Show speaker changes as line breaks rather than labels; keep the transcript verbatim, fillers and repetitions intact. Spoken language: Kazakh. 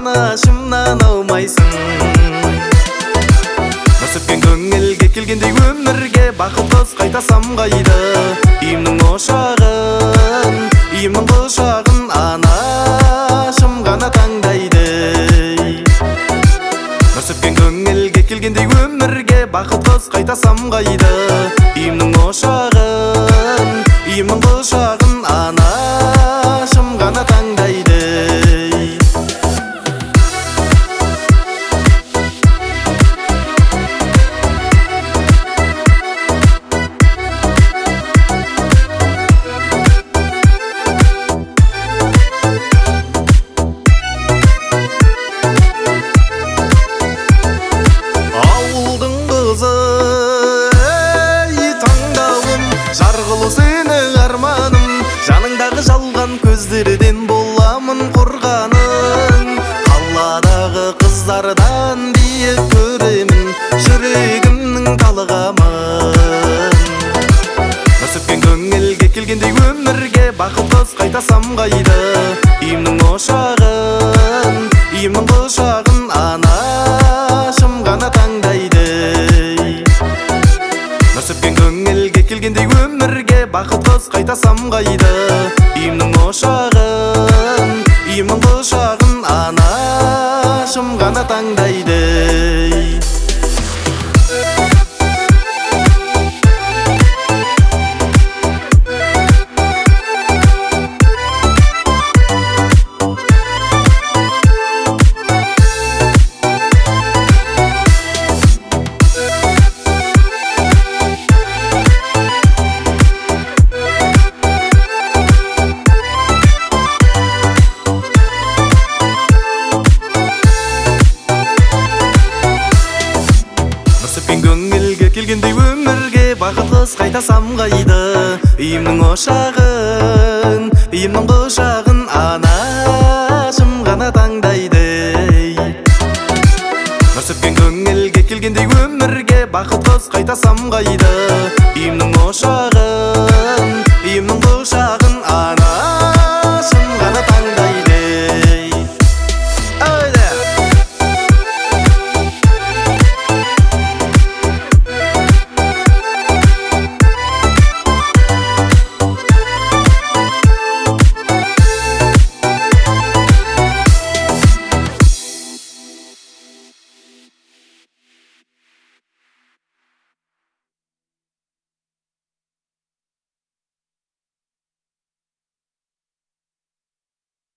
анашымнан аумайсың. Насыппен көңілге келгендей өмірге бақыт қыз қайтасам қайда. Үйімнің ошағын, үйімнің құшағын анашым ғана таңдайды. Насыппен көңілге келгендей өмірге бақыт қыз қайтасам қайда. Үйімнің ошағын, үйімнің құшағын анашым ғана таңдайды. Ауылдың қызы, ей таңдауым, жарғылы сені арманым, жаныңдағы жалған көздерден боламын қорғаның. Қаладағы қыздардан биік көремін, жүрегімнің талғамын. Насыппен көңілге келгендей өмірге бақыт қыз қайтасам қайда. Үйімнің ошағын, үйімнің құшағын анашым ғана таңдайды. Насыппен көңілге келгендей өмірге бақыт қыз қайтасам қайда. Үйімнің ошағын, үйімнің құшағын анашым ғана таңдайды. Насыппен көңілге келгендей өмірге бақыт қыз қайтасам қайда. Үйімнің ошағын, үйімнің құшағын анашым ғана таңдайды. Насыппен көңілге келгендей өмірге бақыт қыз қайтасам қайда. Үйімнің ошағын